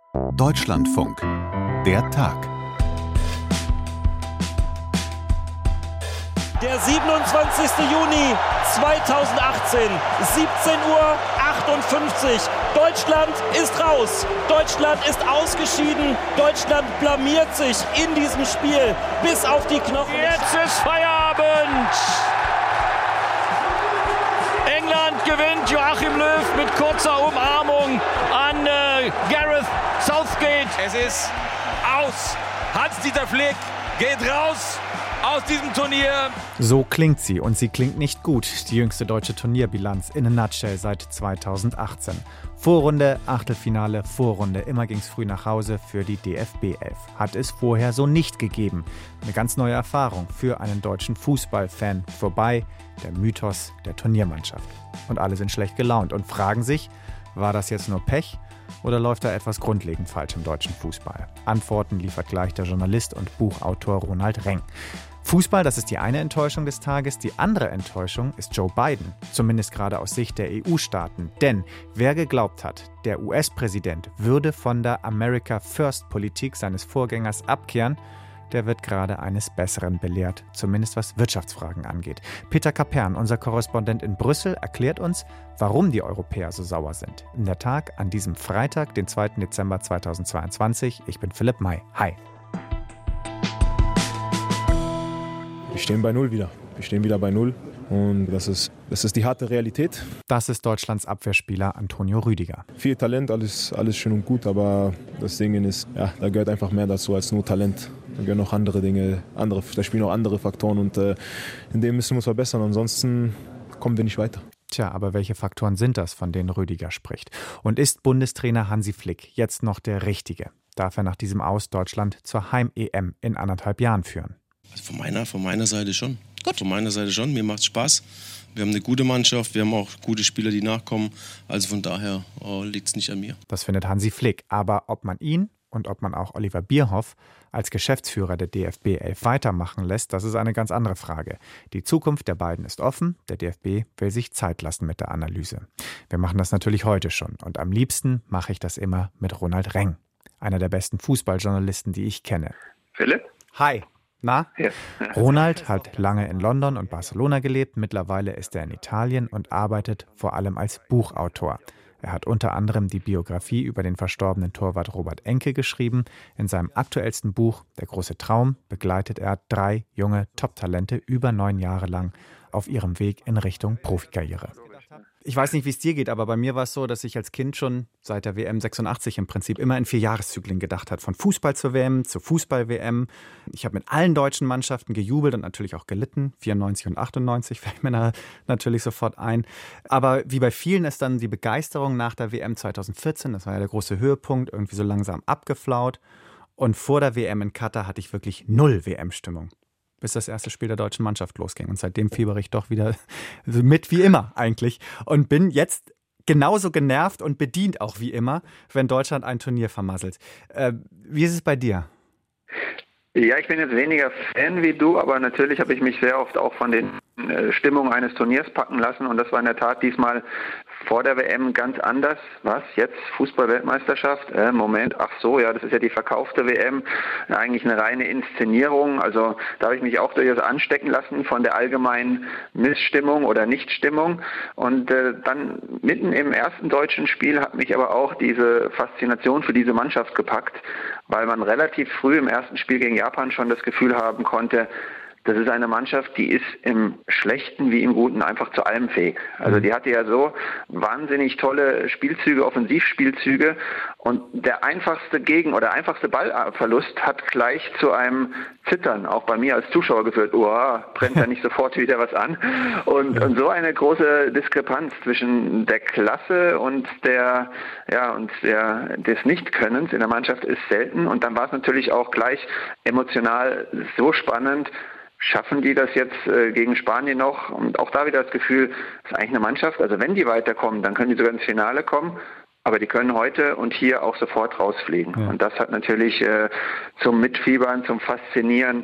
Deutschlandfunk. Der Tag. Der 27. Juni 2018, 17:58 Uhr. Deutschland ist raus. Deutschland ist ausgeschieden. Deutschland blamiert sich in diesem Spiel bis auf die Knochen. Jetzt ist Feierabend. England gewinnt. Joachim Löw mit kurzer Umarmung an Gareth Southgate. Es ist aus. Hans-Dieter Flick geht raus aus diesem Turnier. So klingt sie, und sie klingt nicht gut. Die jüngste deutsche Turnierbilanz in a nutshell seit 2018. Vorrunde, Achtelfinale, Vorrunde. Immer ging's früh nach Hause für die DFB 11. Hat es vorher so nicht gegeben. Eine ganz neue Erfahrung für einen deutschen Fußballfan. Vorbei der Mythos der Turniermannschaft. Und alle sind schlecht gelaunt und fragen sich, war das jetzt nur Pech? Oder läuft da etwas grundlegend falsch im deutschen Fußball? Antworten liefert gleich der Journalist und Buchautor Ronald Reng. Fußball, das ist die eine Enttäuschung des Tages. Die andere Enttäuschung ist Joe Biden, zumindest gerade aus Sicht der EU-Staaten. Denn wer geglaubt hat, der US-Präsident würde von der America-First-Politik seines Vorgängers abkehren, der wird gerade eines Besseren belehrt, zumindest was Wirtschaftsfragen angeht. Peter Kapern, unser Korrespondent in Brüssel, erklärt uns, warum die Europäer so sauer sind. In der Tag an diesem Freitag, den 2. Dezember 2022. Ich bin Philipp May. Hi. Wir stehen bei Null wieder. Wir stehen wieder bei Null. Und das ist die harte Realität. Das ist Deutschlands Abwehrspieler Antonio Rüdiger. Viel Talent, alles schön und gut, aber das Ding ist, ja, da gehört einfach mehr dazu als nur Talent. Da gehören noch andere Dinge, da spielen auch andere Faktoren und in dem müssen wir uns verbessern, ansonsten kommen wir nicht weiter. Tja, aber welche Faktoren sind das, von denen Rüdiger spricht? Und ist Bundestrainer Hansi Flick jetzt noch der Richtige? Darf er nach diesem Aus Deutschland zur Heim-EM in 1,5 Jahren führen? Also von meiner Seite schon. Gut. Von meiner Seite schon. Mir macht's Spaß. Wir haben eine gute Mannschaft, wir haben auch gute Spieler, die nachkommen. Also von daher liegt es nicht an mir. Das findet Hansi Flick. Aber ob man ihn und ob man auch Oliver Bierhoff als Geschäftsführer der DFB 11 weitermachen lässt, das ist eine ganz andere Frage. Die Zukunft der beiden ist offen. Der DFB will sich Zeit lassen mit der Analyse. Wir machen das natürlich heute schon. Und am liebsten mache ich das immer mit Ronald Reng, einer der besten Fußballjournalisten, die ich kenne. Philipp? Hi. Na? Ja. Ronald hat lange in London und Barcelona gelebt. Mittlerweile ist er in Italien und arbeitet vor allem als Buchautor. Er hat unter anderem die Biografie über den verstorbenen Torwart Robert Enke geschrieben. In seinem aktuellsten Buch Der große Traum begleitet er 3 junge Top-Talente über 9 Jahre lang auf ihrem Weg in Richtung Profikarriere. Ich weiß nicht, wie es dir geht, aber bei mir war es so, dass ich als Kind schon seit der WM 86 im Prinzip immer in 4-Jahreszyklen gedacht habe. Von Fußball zur WM, zur Fußball-WM. Ich habe mit allen deutschen Mannschaften gejubelt und natürlich auch gelitten. 94 und 98 fällt mir da natürlich sofort ein. Aber wie bei vielen ist dann die Begeisterung nach der WM 2014, das war ja der große Höhepunkt, irgendwie so langsam abgeflaut. Und vor der WM in Katar hatte ich wirklich 0 WM-Stimmung, bis das erste Spiel der deutschen Mannschaft losging. Und seitdem fiebere ich doch wieder mit wie immer eigentlich. Und bin jetzt genauso genervt und bedient auch wie immer, wenn Deutschland ein Turnier vermasselt. Wie ist es bei dir? Ja, ich bin jetzt weniger Fan wie du, aber natürlich habe ich mich sehr oft auch von den Stimmungen eines Turniers packen lassen. Und das war in der Tat diesmal vor der WM ganz anders. Was? Jetzt Fußball-Weltmeisterschaft? Moment, ach so, ja, das ist ja die verkaufte WM. Eigentlich eine reine Inszenierung. Also da habe ich mich auch durchaus anstecken lassen von der allgemeinen Missstimmung oder Nichtstimmung. Und dann mitten im ersten deutschen Spiel hat mich aber auch diese Faszination für diese Mannschaft gepackt, weil man relativ früh im ersten Spiel gegen Japan schon das Gefühl haben konnte, das ist eine Mannschaft, die ist im Schlechten wie im Guten einfach zu allem fähig. Also die hatte ja so wahnsinnig tolle Spielzüge, Offensivspielzüge, und der einfachste Ballverlust hat gleich zu einem Zittern, auch bei mir als Zuschauer geführt. Brennt da nicht sofort wieder was an? Und so eine große Diskrepanz zwischen der Klasse und des Nichtkönnens in der Mannschaft ist selten. Und dann war es natürlich auch gleich emotional so spannend. Schaffen die das jetzt gegen Spanien noch? Und auch da wieder das Gefühl, das ist eigentlich eine Mannschaft, also wenn die weiterkommen, dann können die sogar ins Finale kommen, aber die können heute und hier auch sofort rausfliegen. Ja. Und das hat natürlich zum Mitfiebern, zum Faszinieren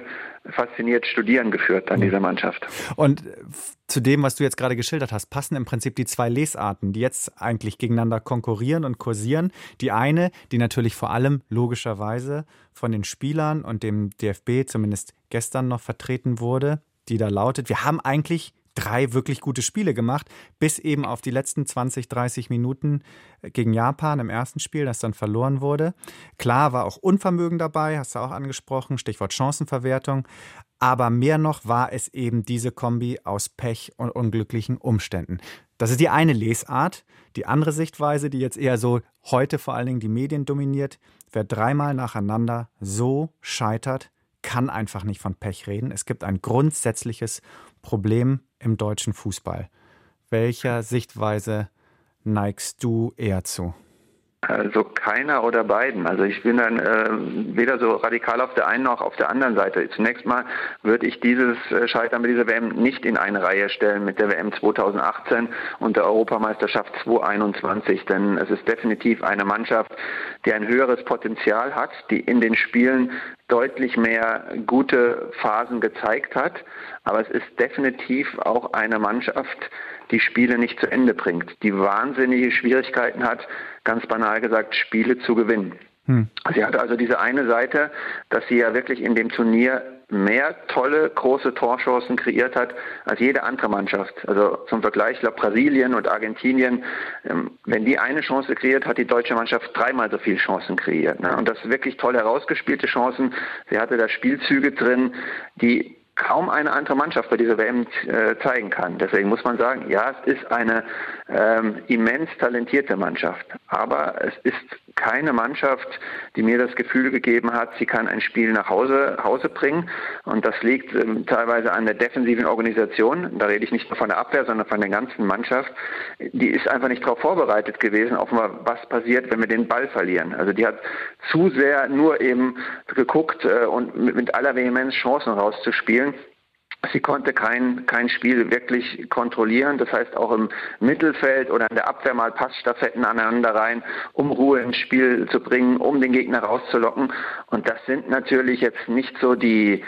fasziniert studieren geführt an dieser Mannschaft. Und zu dem, was du jetzt gerade geschildert hast, passen im Prinzip die zwei Lesarten, die jetzt eigentlich gegeneinander konkurrieren und kursieren. Die eine, die natürlich vor allem logischerweise von den Spielern und dem DFB zumindest gestern noch vertreten wurde, die da lautet, wir haben eigentlich 3 wirklich gute Spiele gemacht, bis eben auf die letzten 20, 30 Minuten gegen Japan im ersten Spiel, das dann verloren wurde. Klar war auch Unvermögen dabei, hast du auch angesprochen, Stichwort Chancenverwertung. Aber mehr noch war es eben diese Kombi aus Pech und unglücklichen Umständen. Das ist die eine Lesart. Die andere Sichtweise, die jetzt eher so heute vor allen Dingen die Medien dominiert, wer 3-mal nacheinander so scheitert, kann einfach nicht von Pech reden. Es gibt ein grundsätzliches Problem im deutschen Fußball. Welcher Sichtweise neigst du eher zu? Also keiner oder beiden. Also ich bin dann weder so radikal auf der einen noch auf der anderen Seite. Zunächst mal würde ich dieses Scheitern mit dieser WM nicht in eine Reihe stellen mit der WM 2018 und der Europameisterschaft 2021. Denn es ist definitiv eine Mannschaft, die ein höheres Potenzial hat, die in den Spielen deutlich mehr gute Phasen gezeigt hat. Aber es ist definitiv auch eine Mannschaft, die Spiele nicht zu Ende bringt, die wahnsinnige Schwierigkeiten hat, ganz banal gesagt, Spiele zu gewinnen. Sie hatte also diese eine Seite, dass sie ja wirklich in dem Turnier mehr tolle, große Torchancen kreiert hat als jede andere Mannschaft. Also zum Vergleich, ich glaube, Brasilien und Argentinien, wenn die eine Chance kreiert, hat die deutsche Mannschaft 3-mal so viele Chancen kreiert. Ne? Und das wirklich toll herausgespielte Chancen. Sie hatte da Spielzüge drin, die kaum eine andere Mannschaft bei dieser WM zeigen kann. Deswegen muss man sagen, ja, es ist eine immens talentierte Mannschaft. Aber es ist keine Mannschaft, die mir das Gefühl gegeben hat, sie kann ein Spiel nach Hause bringen. Und das liegt teilweise an der defensiven Organisation. Da rede ich nicht nur von der Abwehr, sondern von der ganzen Mannschaft. Die ist einfach nicht darauf vorbereitet gewesen, auf was passiert, wenn wir den Ball verlieren. Also die hat zu sehr nur eben geguckt und mit aller Vehemenz Chancen rauszuspielen. Sie konnte kein Spiel wirklich kontrollieren, das heißt auch im Mittelfeld oder in der Abwehr mal Passstaffetten aneinander rein, um Ruhe ins Spiel zu bringen, um den Gegner rauszulocken. Und das sind natürlich jetzt nicht so die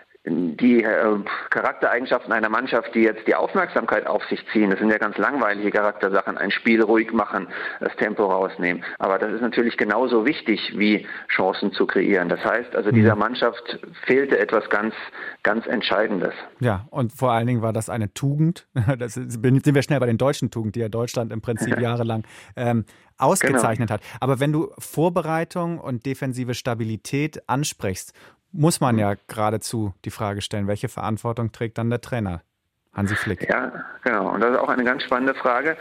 Charaktereigenschaften einer Mannschaft, die jetzt die Aufmerksamkeit auf sich ziehen. Das sind ja ganz langweilige Charaktersachen. Ein Spiel ruhig machen, das Tempo rausnehmen. Aber das ist natürlich genauso wichtig, wie Chancen zu kreieren. Das heißt, also dieser Mannschaft fehlte etwas ganz, ganz Entscheidendes. Ja, und vor allen Dingen war das eine Tugend. Das sind wir schnell bei den deutschen Tugenden, die ja Deutschland im Prinzip jahrelang ausgezeichnet hat. Aber wenn du Vorbereitung und defensive Stabilität ansprichst, muss man ja geradezu die Frage stellen, welche Verantwortung trägt dann der Trainer, Hansi Flick? Ja, genau. Und das ist auch eine ganz spannende Frage.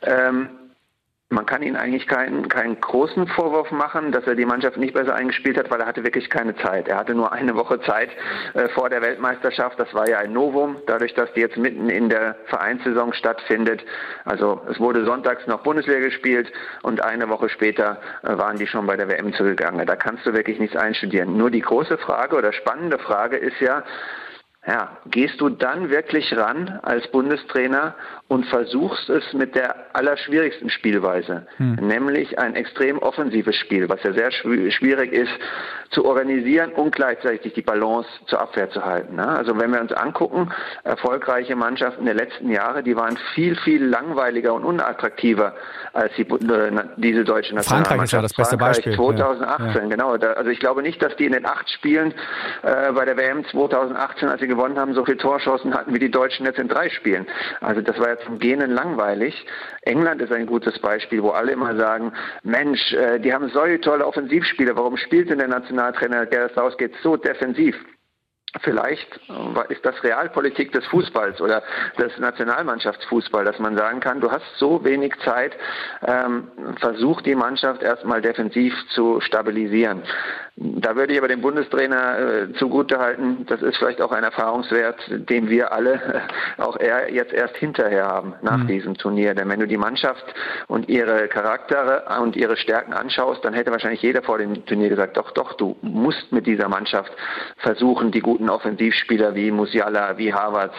Man kann ihm eigentlich keinen großen Vorwurf machen, dass er die Mannschaft nicht besser eingespielt hat, weil er hatte wirklich keine Zeit. Er hatte nur eine Woche Zeit vor der Weltmeisterschaft. Das war ja ein Novum, dadurch, dass die jetzt mitten in der Vereinssaison stattfindet. Also es wurde sonntags noch Bundesliga gespielt und eine Woche später waren die schon bei der WM zugegangen. Da kannst du wirklich nichts einstudieren. Nur die große Frage oder spannende Frage ist ja, gehst du dann wirklich ran als Bundestrainer und versuchst es mit der allerschwierigsten Spielweise, nämlich ein extrem offensives Spiel, was ja sehr schwierig ist, zu organisieren und gleichzeitig die Balance zur Abwehr zu halten. Ne? Also wenn wir uns angucken, erfolgreiche Mannschaften der letzten Jahre, die waren viel, viel langweiliger und unattraktiver als diese deutsche Nationalmannschaft. Frankreich ist ja das beste Beispiel. 2018, genau. Also ich glaube nicht, dass die in den 8 Spielen bei der WM 2018, als sie gewonnen haben, so viele Torchancen hatten wie die Deutschen jetzt in 3 Spielen. Also das war ja zum Gähnen langweilig. England ist ein gutes Beispiel, wo alle immer sagen, Mensch, die haben solche tolle Offensivspieler, warum spielt denn der Nationaltrainer Gareth Southgate so defensiv? Vielleicht ist das Realpolitik des Fußballs oder des Nationalmannschaftsfußballs, dass man sagen kann, du hast so wenig Zeit, versuch die Mannschaft erstmal defensiv zu stabilisieren. Da würde ich aber dem Bundestrainer zugutehalten, das ist vielleicht auch ein Erfahrungswert, den wir alle, auch er jetzt erst hinterher haben, nach diesem Turnier. Denn wenn du die Mannschaft und ihre Charaktere und ihre Stärken anschaust, dann hätte wahrscheinlich jeder vor dem Turnier gesagt, doch, du musst mit dieser Mannschaft versuchen, die guten Offensivspieler wie Musiala, wie Havertz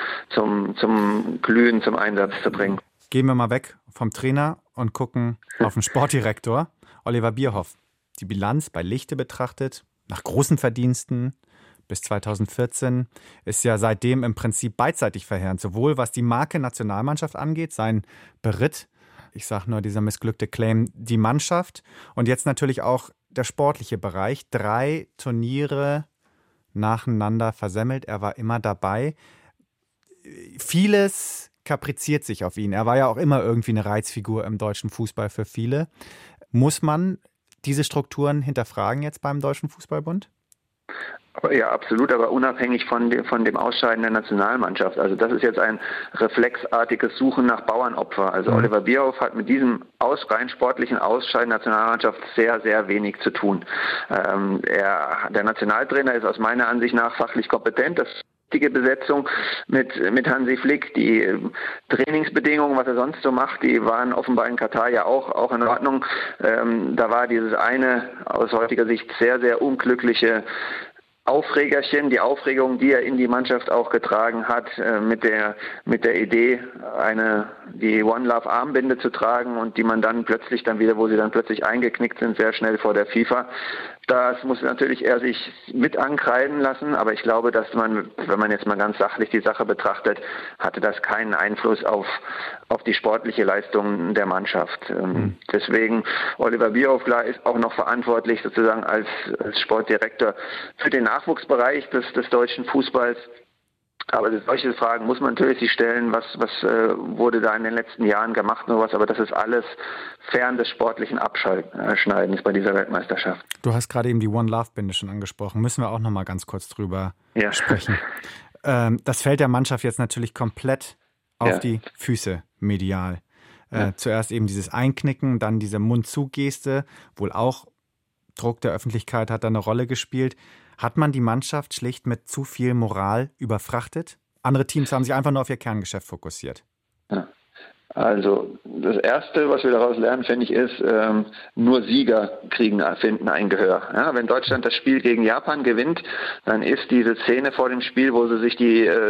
zum Glühen, zum Einsatz zu bringen. Gehen wir mal weg vom Trainer und gucken auf den Sportdirektor, Oliver Bierhoff. Die Bilanz bei Lichte betrachtet, nach großen Verdiensten, bis 2014 ist ja seitdem im Prinzip beidseitig verheerend, sowohl was die Marke Nationalmannschaft angeht, sein Beritt, ich sage nur dieser missglückte Claim, die Mannschaft und jetzt natürlich auch der sportliche Bereich. 3 Turniere nacheinander versemmelt, er war immer dabei. Vieles kapriziert sich auf ihn. Er war ja auch immer irgendwie eine Reizfigur im deutschen Fußball für viele. Muss man diese Strukturen hinterfragen jetzt beim Deutschen Fußballbund? Ja, absolut, aber unabhängig von dem Ausscheiden der Nationalmannschaft. Also das ist jetzt ein reflexartiges Suchen nach Bauernopfer. Also Oliver Bierhoff hat mit diesem rein sportlichen Ausscheiden der Nationalmannschaft sehr, sehr wenig zu tun. Der Nationaltrainer ist aus meiner Ansicht nach fachlich kompetent. Das Besetzung mit Hansi Flick. Die Trainingsbedingungen, was er sonst so macht, die waren offenbar in Katar ja auch in Ordnung. Da war dieses eine aus heutiger Sicht sehr, sehr unglückliche Aufregerchen, die Aufregung, die er in die Mannschaft auch getragen hat, mit der Idee, die One Love Armbinde zu tragen und die man dann plötzlich wo sie dann plötzlich eingeknickt sind, sehr schnell vor der FIFA. Das muss natürlich er sich mit ankreiden lassen, aber ich glaube, dass wenn man jetzt mal ganz sachlich die Sache betrachtet, hatte das keinen Einfluss auf die sportliche Leistung der Mannschaft. Deswegen, Oliver Bierhoff, klar, ist auch noch verantwortlich sozusagen als Sportdirektor für den Nachwuchsbereich des deutschen Fußballs. Aber solche Fragen muss man natürlich sich stellen, was wurde da in den letzten Jahren gemacht und was, aber das ist alles fern des sportlichen Abschneidens bei dieser Weltmeisterschaft. Du hast gerade eben die One Love Binde schon angesprochen, müssen wir auch noch mal ganz kurz drüber sprechen. Das fällt der Mannschaft jetzt natürlich komplett auf die Füße medial. Zuerst eben dieses Einknicken, dann diese Mund-zu-Geste, wohl auch Druck der Öffentlichkeit hat da eine Rolle gespielt. Hat man die Mannschaft schlicht mit zu viel Moral überfrachtet? Andere Teams haben sich einfach nur auf ihr Kerngeschäft fokussiert. Ja. Also das Erste, was wir daraus lernen, finde ich, ist, nur Sieger finden ein Gehör. Ja, wenn Deutschland das Spiel gegen Japan gewinnt, dann ist diese Szene vor dem Spiel, wo sie sich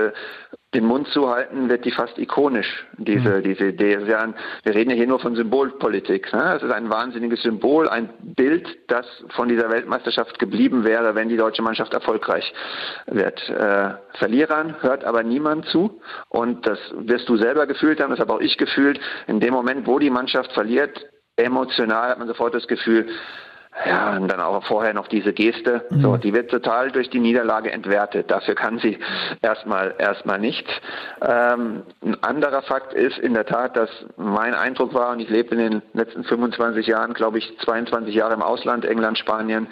den Mund zuhalten, wird die fast ikonisch, diese Idee. Wir reden ja hier nur von Symbolpolitik. Ne? Es ist ein wahnsinniges Symbol, ein Bild, das von dieser Weltmeisterschaft geblieben wäre, wenn die deutsche Mannschaft erfolgreich wird. Verlierern hört aber niemand zu und das wirst du selber gefühlt haben, das habe auch ich gefühlt. In dem Moment, wo die Mannschaft verliert, emotional hat man sofort das Gefühl, ja, und dann auch vorher noch diese Geste. So, die wird total durch die Niederlage entwertet. Dafür kann sie erstmal nichts. Ein anderer Fakt ist in der Tat, dass mein Eindruck war, und ich lebe in den letzten 25 Jahren, glaube ich, 22 Jahre im Ausland, England, Spanien,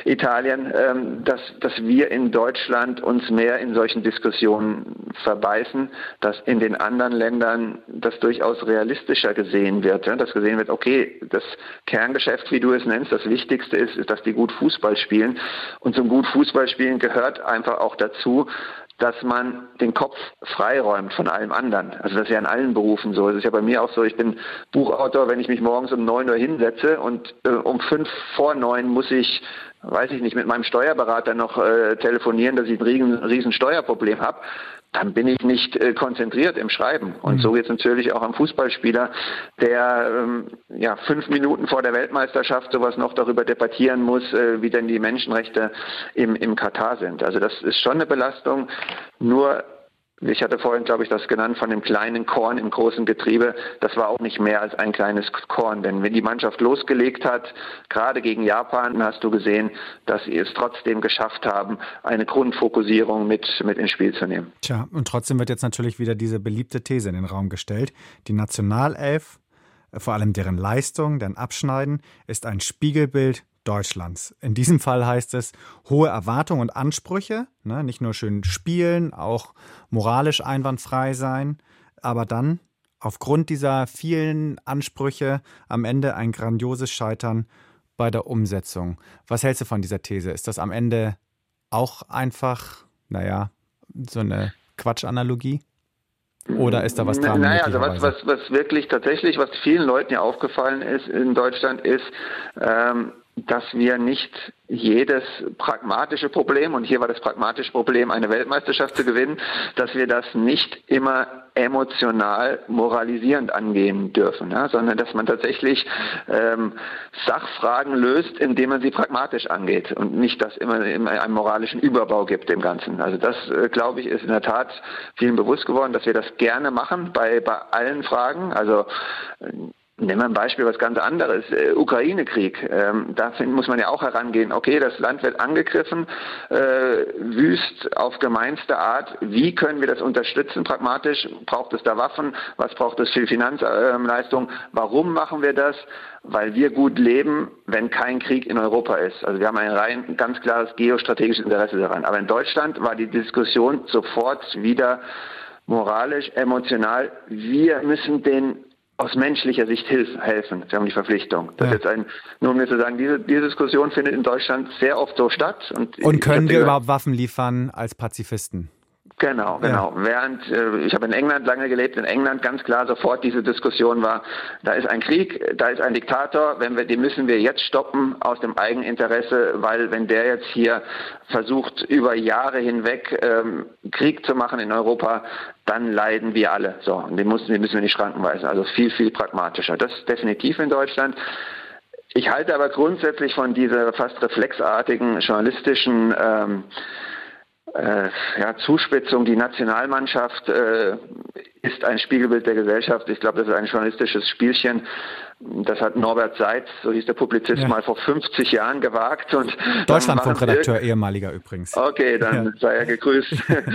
Italien, dass wir in Deutschland uns mehr in solchen Diskussionen verbeißen, dass in den anderen Ländern das durchaus realistischer gesehen wird. Dass gesehen wird, okay, das Kerngeschäft, wie du es nennst, das Wichtigste ist, dass die gut Fußball spielen. Und zum gut Fußballspielen gehört einfach auch dazu, dass man den Kopf freiräumt von allem anderen. Also das ist ja in allen Berufen so. Das ist ja bei mir auch so, ich bin Buchautor, wenn ich mich morgens um 9 Uhr hinsetze und um 5 vor 9 muss ich, weiß ich nicht, mit meinem Steuerberater noch telefonieren, dass ich ein riesen Steuerproblem habe, dann bin ich nicht konzentriert im Schreiben. Und so geht es natürlich auch am Fußballspieler, der 5 Minuten vor der Weltmeisterschaft sowas noch darüber debattieren muss, wie denn die Menschenrechte im Katar sind. Also das ist schon eine Belastung. Nur, ich hatte vorhin, glaube ich, das genannt, von dem kleinen Korn im großen Getriebe. Das war auch nicht mehr als ein kleines Korn. Denn wenn die Mannschaft losgelegt hat, gerade gegen Japan, hast du gesehen, dass sie es trotzdem geschafft haben, eine Grundfokussierung mit ins Spiel zu nehmen. Tja, und trotzdem wird jetzt natürlich wieder diese beliebte These in den Raum gestellt. Die Nationalelf, vor allem deren Leistung, deren Abschneiden, ist ein Spiegelbild Deutschlands. In diesem Fall heißt es, hohe Erwartungen und Ansprüche, ne, nicht nur schön spielen, auch moralisch einwandfrei sein, aber dann aufgrund dieser vielen Ansprüche am Ende ein grandioses Scheitern bei der Umsetzung. Was hältst du von dieser These? Ist das am Ende auch einfach, so eine Quatschanalogie? Oder ist da was dran? Also was wirklich tatsächlich, was vielen Leuten ja aufgefallen ist in Deutschland, ist, dass wir nicht jedes pragmatische Problem, und hier war das pragmatische Problem, eine Weltmeisterschaft zu gewinnen, dass wir das nicht immer emotional moralisierend angehen dürfen, ja, sondern dass man tatsächlich Sachfragen löst, indem man sie pragmatisch angeht und nicht, dass immer einen moralischen Überbau gibt dem Ganzen. Also das, glaube ich, ist in der Tat vielen bewusst geworden, dass wir das gerne machen bei allen Fragen. Also nehmen wir ein Beispiel, was ganz anderes. Ukraine-Krieg. Da muss man ja auch herangehen. Okay, das Land wird angegriffen, wüst auf gemeinste Art. Wie können wir das unterstützen pragmatisch? Braucht es da Waffen? Was braucht es für Finanzleistung? Warum machen wir das? Weil wir gut leben, wenn kein Krieg in Europa ist. Also wir haben ein ganz klares geostrategisches Interesse daran. Aber in Deutschland war die Diskussion sofort wieder moralisch, emotional. Wir müssen den aus menschlicher Sicht helfen. Sie haben die Verpflichtung. Das ist nur um mir zu sagen, diese Diskussion findet in Deutschland sehr oft so statt. Und können wir überhaupt Waffen liefern als Pazifisten? Genau. Während ich habe in England lange gelebt, in England ganz klar sofort diese Diskussion war, da ist ein Krieg, da ist ein Diktator, den müssen wir jetzt stoppen aus dem Eigeninteresse, weil wenn der jetzt hier versucht, über Jahre hinweg Krieg zu machen in Europa, dann leiden wir alle. So, und den müssen wir in die Schranken weisen. Also viel, viel pragmatischer. Das ist definitiv in Deutschland. Ich halte aber grundsätzlich von dieser fast reflexartigen journalistischen Zuspitzung. Die Nationalmannschaft ist ein Spiegelbild der Gesellschaft. Ich glaube, das ist ein journalistisches Spielchen. Das hat Norbert Seitz, so hieß der Publizist, mal vor 50 Jahren gewagt. Und Deutschlandfunkredakteur, ehemaliger übrigens. Okay, dann sei er gegrüßt.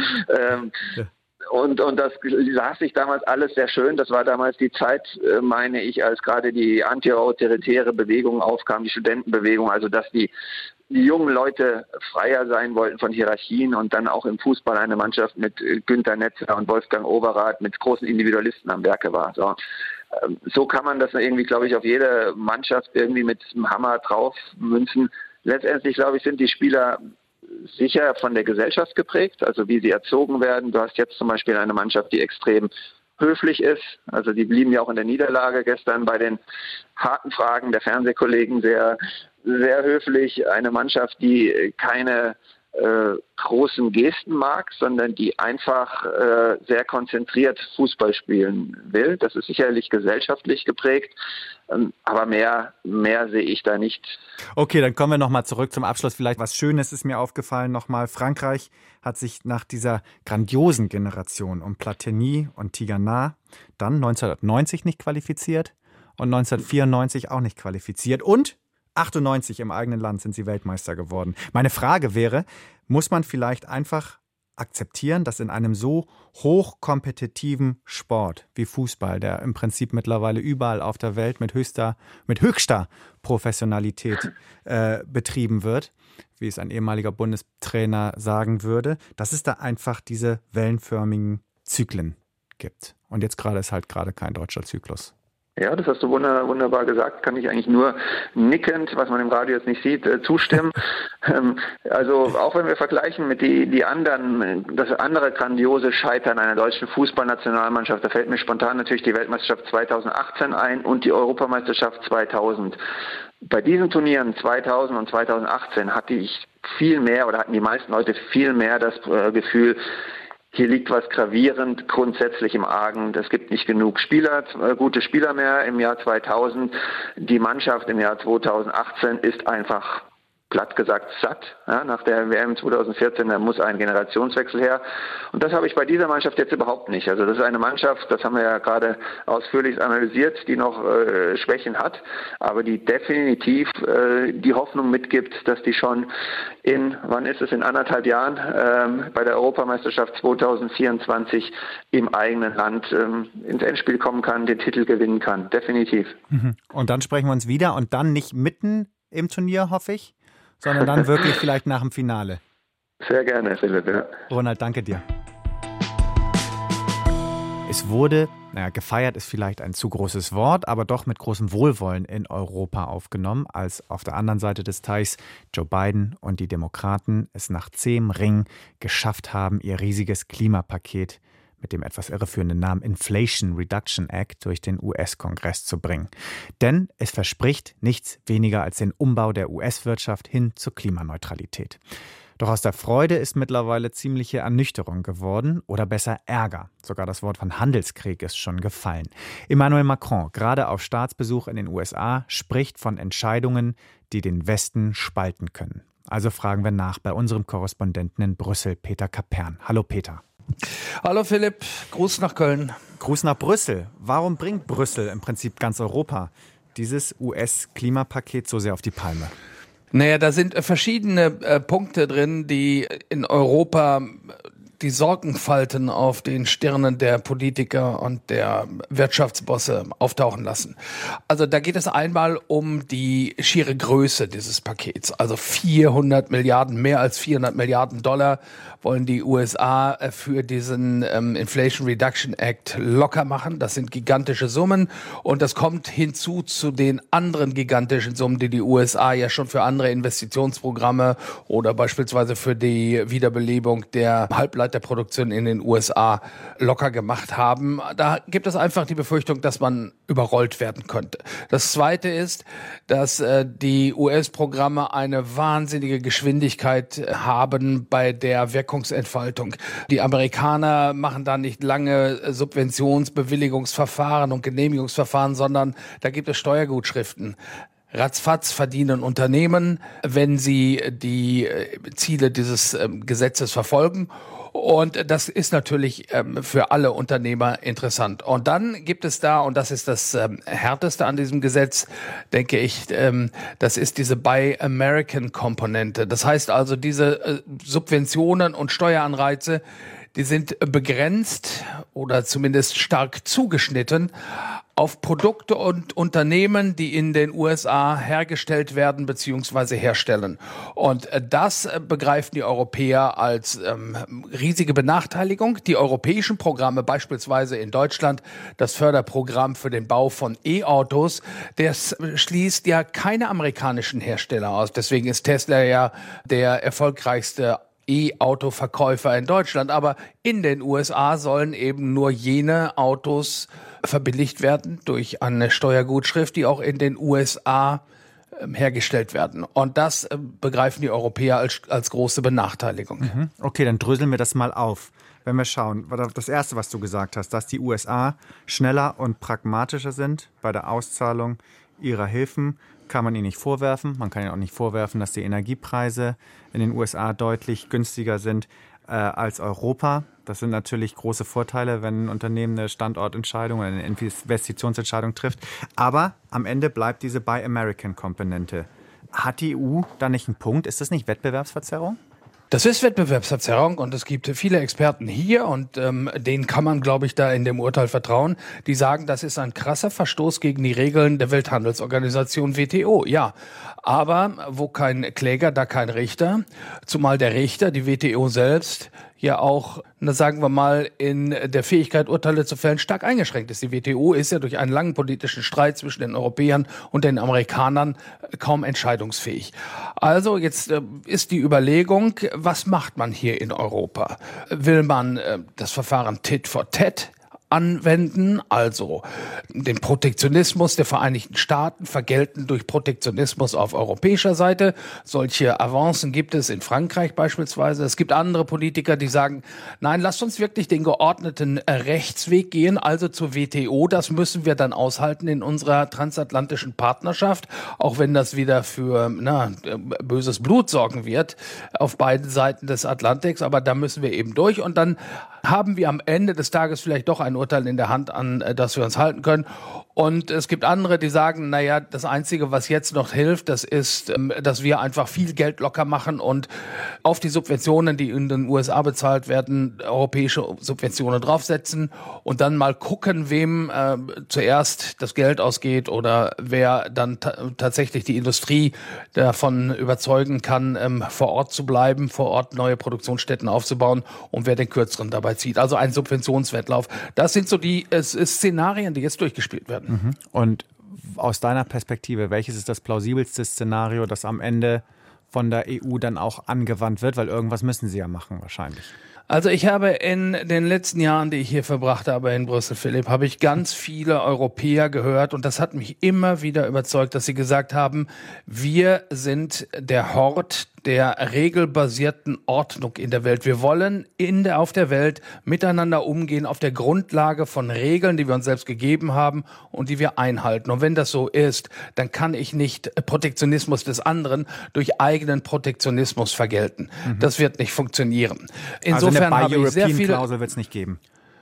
Und das las ich damals alles sehr schön. Das war damals die Zeit, meine ich, als gerade die antiautoritäre Bewegung aufkam, die Studentenbewegung, also dass die jungen Leute freier sein wollten von Hierarchien und dann auch im Fußball eine Mannschaft mit Günter Netzer und Wolfgang Overath mit großen Individualisten am Werke war. So kann man das irgendwie, glaube ich, auf jede Mannschaft irgendwie mit dem Hammer drauf münzen. Letztendlich, glaube ich, sind die Spieler sicher von der Gesellschaft geprägt, also wie sie erzogen werden. Du hast jetzt zum Beispiel eine Mannschaft, die extrem höflich ist. Also die blieben ja auch in der Niederlage gestern bei den harten Fragen der Fernsehkollegen sehr, sehr höflich. Eine Mannschaft, die keine großen Gesten mag, sondern die einfach sehr konzentriert Fußball spielen will. Das ist sicherlich gesellschaftlich geprägt, aber mehr sehe ich da nicht. Okay, dann kommen wir nochmal zurück zum Abschluss. Vielleicht was Schönes ist mir aufgefallen nochmal. Frankreich hat sich nach dieser grandiosen Generation um Platini und Tigana dann 1990 nicht qualifiziert und 1994 auch nicht qualifiziert und 98 im eigenen Land sind sie Weltmeister geworden. Meine Frage wäre, muss man vielleicht einfach akzeptieren, dass in einem so hochkompetitiven Sport wie Fußball, der im Prinzip mittlerweile überall auf der Welt mit höchster Professionalität betrieben wird, wie es ein ehemaliger Bundestrainer sagen würde, dass es da einfach diese wellenförmigen Zyklen gibt. Und jetzt gerade ist halt gerade kein deutscher Zyklus. Ja, das hast du wunderbar gesagt, kann ich eigentlich nur nickend, was man im Radio jetzt nicht sieht, zustimmen. Also auch wenn wir vergleichen mit die anderen, das andere grandiose Scheitern einer deutschen Fußballnationalmannschaft, da fällt mir spontan natürlich die Weltmeisterschaft 2018 ein und die Europameisterschaft 2000. Bei diesen Turnieren 2000 und 2018 hatten die meisten Leute viel mehr das Gefühl, hier liegt was gravierend grundsätzlich im Argen. Es gibt nicht genug gute Spieler mehr im Jahr 2000. Die Mannschaft im Jahr 2018 ist einfach platt gesagt satt. Ja, nach der WM 2014, da muss ein Generationswechsel her. Und das habe ich bei dieser Mannschaft jetzt überhaupt nicht. Also das ist eine Mannschaft, das haben wir ja gerade ausführlich analysiert, die noch Schwächen hat, aber die definitiv die Hoffnung mitgibt, dass die schon in 1,5 Jahren bei der Europameisterschaft 2024 im eigenen Land ins Endspiel kommen kann, den Titel gewinnen kann. Definitiv. Und dann sprechen wir uns wieder und dann nicht mitten im Turnier, hoffe ich, sondern dann wirklich vielleicht nach dem Finale. Sehr gerne, Philipp. Ja. Ronald, danke dir. Es wurde, gefeiert ist vielleicht ein zu großes Wort, aber doch mit großem Wohlwollen in Europa aufgenommen, als auf der anderen Seite des Teichs Joe Biden und die Demokraten es nach zähem Ringen geschafft haben, ihr riesiges Klimapaket mit dem etwas irreführenden Namen Inflation Reduction Act durch den US-Kongress zu bringen. Denn es verspricht nichts weniger als den Umbau der US-Wirtschaft hin zur Klimaneutralität. Doch aus der Freude ist mittlerweile ziemliche Ernüchterung geworden oder besser Ärger. Sogar das Wort von Handelskrieg ist schon gefallen. Emmanuel Macron, gerade auf Staatsbesuch in den USA, spricht von Entscheidungen, die den Westen spalten können. Also fragen wir nach bei unserem Korrespondenten in Brüssel, Peter Kapern. Hallo Peter. Hallo Philipp, Gruß nach Köln. Gruß nach Brüssel. Warum bringt Brüssel im Prinzip ganz Europa dieses US-Klimapaket so sehr auf die Palme? Naja, da sind verschiedene Punkte drin, die in Europa die Sorgenfalten auf den Stirnen der Politiker und der Wirtschaftsbosse auftauchen lassen. Also da geht es einmal um die schiere Größe dieses Pakets. Also 400 Milliarden, mehr als 400 Milliarden Dollar wollen die USA für diesen Inflation Reduction Act locker machen. Das sind gigantische Summen und das kommt hinzu zu den anderen gigantischen Summen, die die USA ja schon für andere Investitionsprogramme oder beispielsweise für die Wiederbelebung der Halbleiterproduktion in den USA locker gemacht haben. Da gibt es einfach die Befürchtung, dass man überrollt werden könnte. Das Zweite ist, dass die US-Programme eine wahnsinnige Geschwindigkeit haben bei der Wirkungsentfaltung. Die Amerikaner machen da nicht lange Subventionsbewilligungsverfahren und Genehmigungsverfahren, sondern da gibt es Steuergutschriften. Ratzfatz verdienen Unternehmen, wenn sie die Ziele dieses Gesetzes verfolgen. Und das ist natürlich für alle Unternehmer interessant. Und dann gibt es da, und das ist das Härteste an diesem Gesetz, denke ich, das ist diese Buy American Komponente. Das heißt also, diese Subventionen und Steueranreize, die sind begrenzt oder zumindest stark zugeschnitten auf Produkte und Unternehmen, die in den USA hergestellt werden bzw. herstellen. Und das begreifen die Europäer als riesige Benachteiligung. Die europäischen Programme, beispielsweise in Deutschland, das Förderprogramm für den Bau von E-Autos, das schließt ja keine amerikanischen Hersteller aus. Deswegen ist Tesla ja der erfolgreichste E-Auto-Verkäufer in Deutschland. Aber in den USA sollen eben nur jene Autos verbilligt werden durch eine Steuergutschrift, die auch in den USA hergestellt werden. Und das begreifen die Europäer als große Benachteiligung. Okay, dann dröseln wir das mal auf. Wenn wir schauen, das Erste, was du gesagt hast, dass die USA schneller und pragmatischer sind bei der Auszahlung ihrer Hilfen, kann man ihnen nicht vorwerfen. Man kann ihnen auch nicht vorwerfen, dass die Energiepreise in den USA deutlich günstiger sind als Europa. Das sind natürlich große Vorteile, wenn ein Unternehmen eine Standortentscheidung oder eine Investitionsentscheidung trifft. Aber am Ende bleibt diese Buy American Komponente. Hat die EU da nicht einen Punkt? Ist das nicht Wettbewerbsverzerrung? Das ist Wettbewerbsverzerrung und es gibt viele Experten hier und denen kann man, glaube ich, da in dem Urteil vertrauen, die sagen, das ist ein krasser Verstoß gegen die Regeln der Welthandelsorganisation WTO. Ja, aber wo kein Kläger, da kein Richter, zumal der Richter, die WTO selbst, ja auch, sagen wir mal, in der Fähigkeit, Urteile zu fällen, stark eingeschränkt ist. Die WTO ist ja durch einen langen politischen Streit zwischen den Europäern und den Amerikanern kaum entscheidungsfähig. Also jetzt ist die Überlegung, was macht man hier in Europa? Will man das Verfahren Tit for Tat anwenden, also den Protektionismus der Vereinigten Staaten vergelten durch Protektionismus auf europäischer Seite. Solche Avancen gibt es in Frankreich beispielsweise. Es gibt andere Politiker, die sagen, nein, lasst uns wirklich den geordneten Rechtsweg gehen, also zur WTO. Das müssen wir dann aushalten in unserer transatlantischen Partnerschaft, auch wenn das wieder für böses Blut sorgen wird auf beiden Seiten des Atlantiks. Aber da müssen wir eben durch und dann haben wir am Ende des Tages vielleicht doch ein Urteil in der Hand, an das wir uns halten können. Und es gibt andere, die sagen, naja, das Einzige, was jetzt noch hilft, das ist, dass wir einfach viel Geld locker machen und auf die Subventionen, die in den USA bezahlt werden, europäische Subventionen draufsetzen und dann mal gucken, wem zuerst das Geld ausgeht oder wer dann tatsächlich die Industrie davon überzeugen kann, vor Ort zu bleiben, vor Ort neue Produktionsstätten aufzubauen und wer den Kürzeren dabei zieht. Also ein Subventionswettlauf. Das sind so die Szenarien, die jetzt durchgespielt werden. Und aus deiner Perspektive, welches ist das plausibelste Szenario, das am Ende von der EU dann auch angewandt wird? Weil irgendwas müssen sie ja machen wahrscheinlich. Also ich habe in den letzten Jahren, die ich hier verbracht habe in Brüssel, Philipp, habe ich ganz viele Europäer gehört und das hat mich immer wieder überzeugt, dass sie gesagt haben, wir sind der Hort der regelbasierten Ordnung in der Welt. Wir wollen auf der Welt miteinander umgehen auf der Grundlage von Regeln, die wir uns selbst gegeben haben und die wir einhalten. Und wenn das so ist, dann kann ich nicht Protektionismus des anderen durch eigenen Protektionismus vergelten. Das wird nicht funktionieren. Insofern also eine habe ich sehr viele Klausel wird es nicht geben.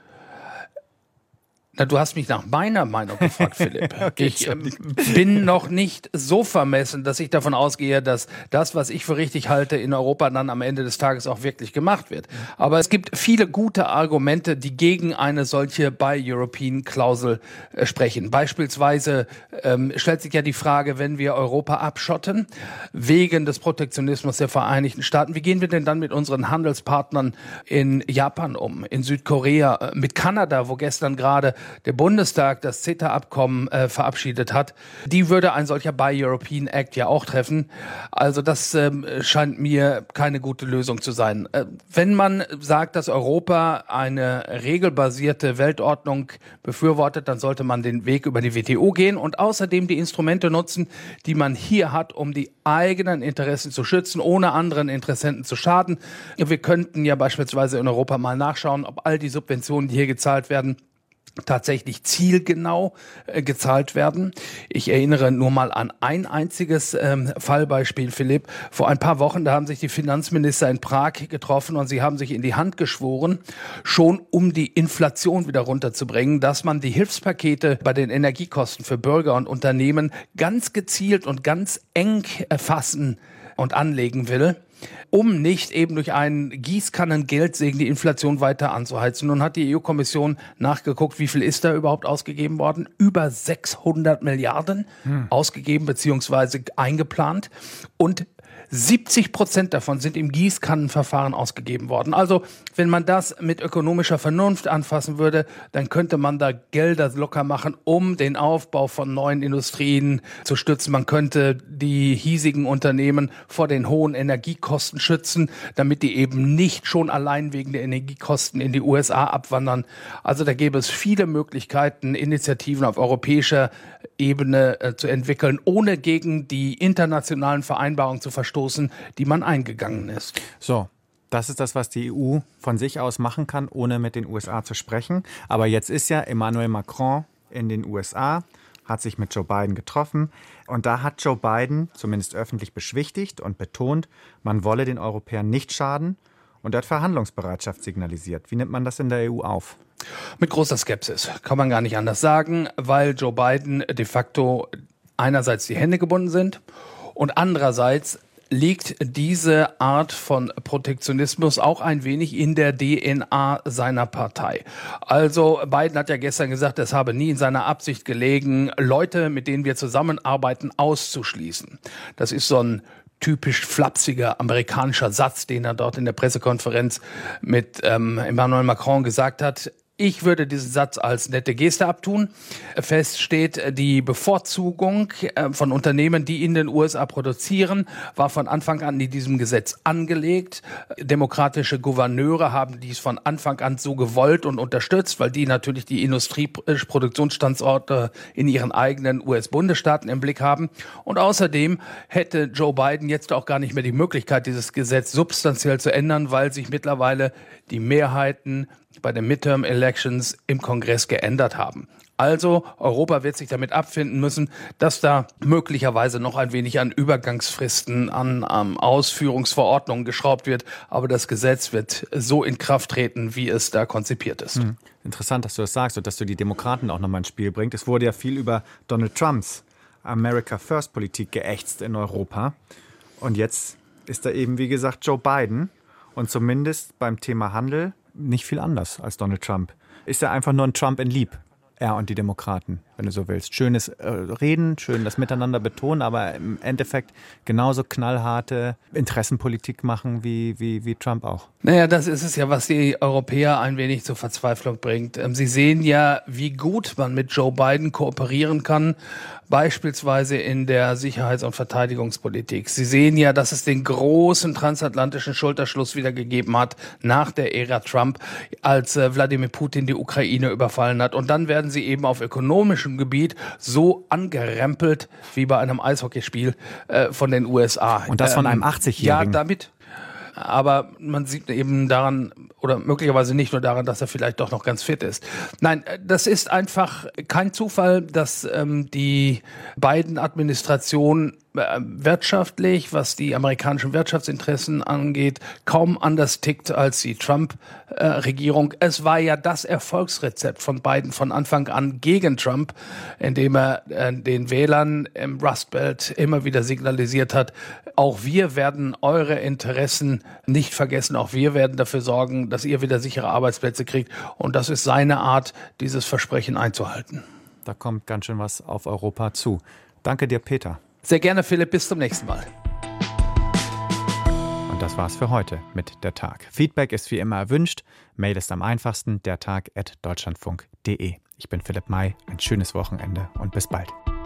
Na, du hast mich nach meiner Meinung gefragt, Philipp. Okay, ich bin noch nicht so vermessen, dass ich davon ausgehe, dass das, was ich für richtig halte, in Europa dann am Ende des Tages auch wirklich gemacht wird. Aber es gibt viele gute Argumente, die gegen eine solche Buy-European-Klausel sprechen. Beispielsweise stellt sich ja die Frage, wenn wir Europa abschotten, wegen des Protektionismus der Vereinigten Staaten, wie gehen wir denn dann mit unseren Handelspartnern in Japan um, in Südkorea, mit Kanada, wo gestern gerade der Bundestag das CETA-Abkommen verabschiedet hat, die würde ein solcher Buy European Act ja auch treffen. Also das scheint mir keine gute Lösung zu sein. Wenn man sagt, dass Europa eine regelbasierte Weltordnung befürwortet, dann sollte man den Weg über die WTO gehen und außerdem die Instrumente nutzen, die man hier hat, um die eigenen Interessen zu schützen, ohne anderen Interessenten zu schaden. Wir könnten ja beispielsweise in Europa mal nachschauen, ob all die Subventionen, die hier gezahlt werden, tatsächlich zielgenau gezahlt werden. Ich erinnere nur mal an ein einziges Fallbeispiel, Philipp. Vor ein paar Wochen, da haben sich die Finanzminister in Prag getroffen und sie haben sich in die Hand geschworen, schon um die Inflation wieder runterzubringen, dass man die Hilfspakete bei den Energiekosten für Bürger und Unternehmen ganz gezielt und ganz eng erfassen und anlegen will, um nicht eben durch einen Gießkannengeldsegen die Inflation weiter anzuheizen. Nun hat die EU-Kommission nachgeguckt, wie viel ist da überhaupt ausgegeben worden? Über 600 Milliarden ausgegeben bzw. eingeplant und 70% davon sind im Gießkannenverfahren ausgegeben worden. Also, wenn man das mit ökonomischer Vernunft anfassen würde, dann könnte man da Gelder locker machen, um den Aufbau von neuen Industrien zu stützen. Man könnte die hiesigen Unternehmen vor den hohen Energiekosten schützen, damit die eben nicht schon allein wegen der Energiekosten in die USA abwandern. Also da gäbe es viele Möglichkeiten, Initiativen auf europäischer Ebene zu entwickeln, ohne gegen die internationalen Vereinbarungen zu verstoßen, die man eingegangen ist. So, das ist das, was die EU von sich aus machen kann, ohne mit den USA zu sprechen. Aber jetzt ist ja Emmanuel Macron in den USA, hat sich mit Joe Biden getroffen. Und da hat Joe Biden zumindest öffentlich beschwichtigt und betont, man wolle den Europäern nicht schaden. Und er hat Verhandlungsbereitschaft signalisiert. Wie nimmt man das in der EU auf? Mit großer Skepsis, kann man gar nicht anders sagen, weil Joe Biden de facto einerseits die Hände gebunden sind und andererseits liegt diese Art von Protektionismus auch ein wenig in der DNA seiner Partei. Also Biden hat ja gestern gesagt, es habe nie in seiner Absicht gelegen, Leute, mit denen wir zusammenarbeiten, auszuschließen. Das ist so ein typisch flapsiger amerikanischer Satz, den er dort in der Pressekonferenz mit Emmanuel Macron gesagt hat. Ich würde diesen Satz als nette Geste abtun. Fest steht, die Bevorzugung von Unternehmen, die in den USA produzieren, war von Anfang an in diesem Gesetz angelegt. Demokratische Gouverneure haben dies von Anfang an so gewollt und unterstützt, weil die natürlich die Industrieproduktionsstandorte in ihren eigenen US-Bundesstaaten im Blick haben. Und außerdem hätte Joe Biden jetzt auch gar nicht mehr die Möglichkeit, dieses Gesetz substanziell zu ändern, weil sich mittlerweile die Mehrheiten bei den Midterm-Elections im Kongress geändert haben. Also Europa wird sich damit abfinden müssen, dass da möglicherweise noch ein wenig an Übergangsfristen, an Ausführungsverordnungen geschraubt wird. Aber das Gesetz wird so in Kraft treten, wie es da konzipiert ist. Interessant, dass du das sagst und dass du die Demokraten auch nochmal ins Spiel bringst. Es wurde ja viel über Donald Trumps America First-Politik geächtzt in Europa. Und jetzt ist da eben, wie gesagt, Joe Biden. Und zumindest beim Thema Handel nicht viel anders als Donald Trump. Ist er einfach nur ein Trump in Lieb, er und die Demokraten, wenn du so willst. Schönes Reden, schön das Miteinander betonen, aber im Endeffekt genauso knallharte Interessenpolitik machen wie Trump auch. Naja, das ist es ja, was die Europäer ein wenig zur Verzweiflung bringt. Sie sehen ja, wie gut man mit Joe Biden kooperieren kann, beispielsweise in der Sicherheits- und Verteidigungspolitik. Sie sehen ja, dass es den großen transatlantischen Schulterschluss wieder gegeben hat nach der Ära Trump, als Wladimir Putin die Ukraine überfallen hat. Und dann werden sie eben auf ökonomischem Gebiet so angerempelt wie bei einem Eishockeyspiel von den USA. Und das von einem 80-Jährigen. Ja, damit. Aber man sieht eben daran, oder möglicherweise nicht nur daran, dass er vielleicht doch noch ganz fit ist. Nein, das ist einfach kein Zufall, dass die beiden Administrationen wirtschaftlich, was die amerikanischen Wirtschaftsinteressen angeht, kaum anders tickt als die Trump-Regierung. Es war ja das Erfolgsrezept von Biden von Anfang an gegen Trump, indem er den Wählern im Rust Belt immer wieder signalisiert hat, auch wir werden eure Interessen nicht vergessen, auch wir werden dafür sorgen, dass ihr wieder sichere Arbeitsplätze kriegt. Und das ist seine Art, dieses Versprechen einzuhalten. Da kommt ganz schön was auf Europa zu. Danke dir, Peter. Sehr gerne, Philipp. Bis zum nächsten Mal. Und das war's für heute mit Der Tag. Feedback ist wie immer erwünscht. Mail ist am einfachsten, dertag@deutschlandfunk.de. Ich bin Philipp May. Ein schönes Wochenende und bis bald.